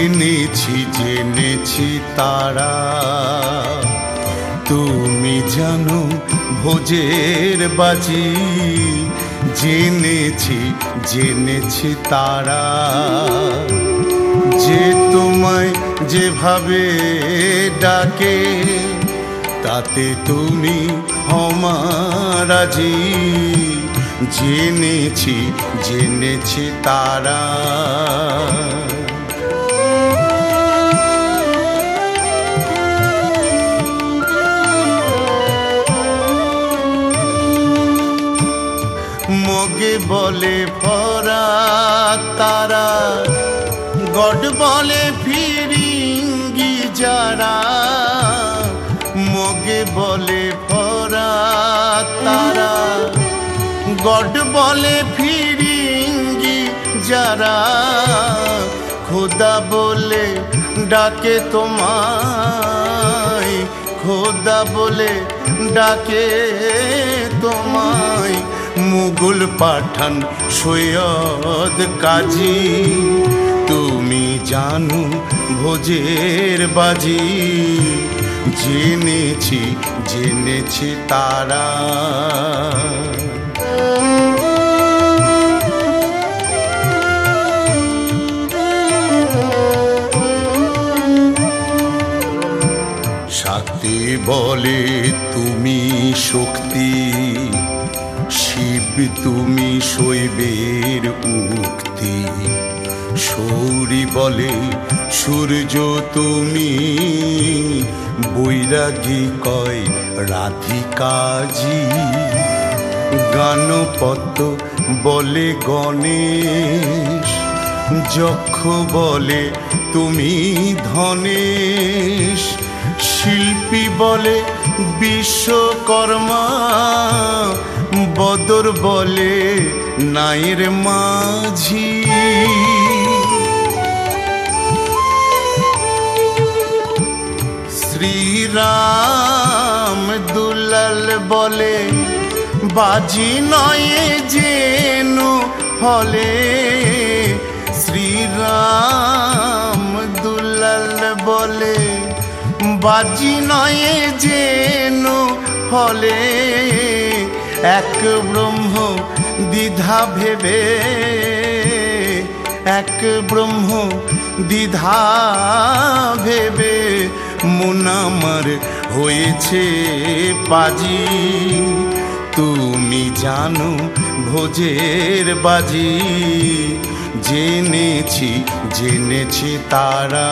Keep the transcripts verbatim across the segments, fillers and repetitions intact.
জেনেছি জেনেছি তারা তুমি জানো ভোজের বাজি, জেনেছি জেনেছি তারা যে তোমায় যেভাবে ডাকে তাতে তুমি হমারাজি, জেনেছি জেনেছি তারা। মগে বলে ভরা তারা, গড বলে ফিরিঙ্গি যারা, মগে বলে ভরা তারা, গড বলে ফিরিঙ্গি যারা, খোদা বলে ডাকে তোমায়, খোদা বলে ডাকে তোমায়, মুঘল পাঠান সৈয়দ কাজী তুমি জানো ভোজের বাজি, জেনেছি জেনেছি তারা। শাক্তি বলে তুমি শক্তি, শিব তুমি শৈবের উক্তি, শৌরি বলে সূর্য তুমি, বৈরাগী কয় রাধিকাজি, গানপত্য বলে গণেশ, যক্ষ বলে তুমি ধনেশ, শিল্পী বলে বিশ্বকর্মা, বদর বলে নাইর মাঝি, শ্রীরাম দুলাল বলে বাজি নয় যেন ফলে, শ্রীরাম দুলাল বলে বাজি নয় যেন ফলে, এক ব্রহ্ম দ্বিধা ভেবে, এক ব্রহ্ম দ্বিধা ভেবে, মন আমার হয়েছে পাজি, তুমি জানো ভোজের বাজি, জেনেছি জেনেছি তারা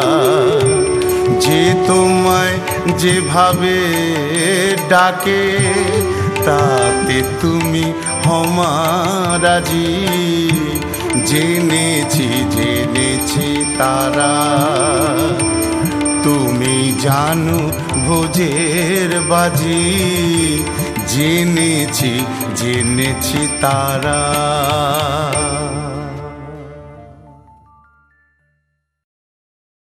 যে তোমায় যেভাবে ডাকে তাতে তুমি হমারাজি, জেনেছি জেনেছি তারা তুমি জানো ভোজের বাজি, জেনেছি জেনেছি তারা।